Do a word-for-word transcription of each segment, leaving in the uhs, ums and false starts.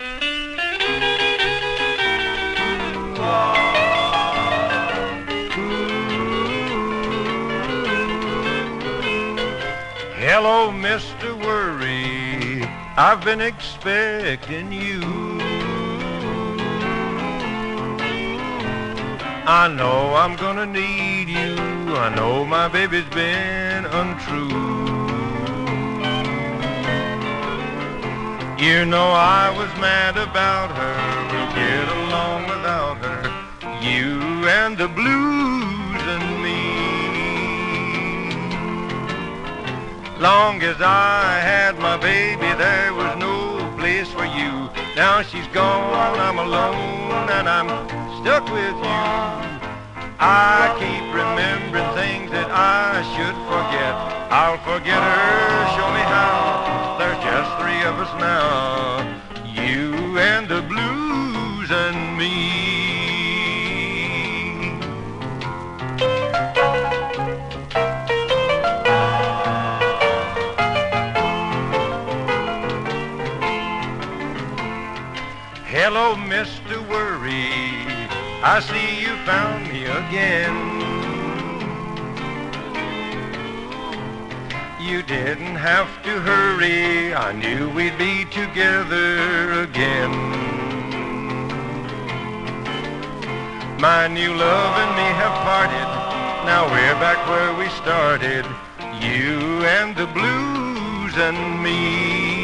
Hello, Mister Worry, I've been expecting you. I know I'm gonna need you. I know my baby's been untrue. You know I was mad about her. We'll get along without her. You and the blues and me. Long as I had my baby, there was no place for you. Now she's gone, I'm alone, and I'm stuck with you. I keep remembering things that I should forget. I'll forget her, show me how. There's just three of us now, you and the blues and me. Hello, Mister Worry, I see you found me again. You didn't have to hurry, I knew we'd be together again. My new love and me have parted, now we're back where we started, you and the blues and me.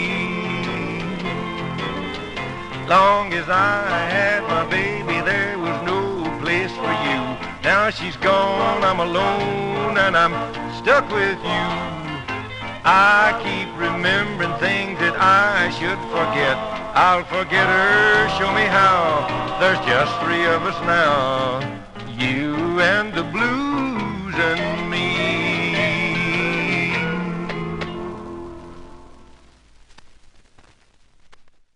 Long as I had my baby, there was no place for you. Now she's gone, I'm alone, and I'm stuck with you. I keep remembering things that I should forget. I'll forget her, show me how. There's just three of us now, you and the blues.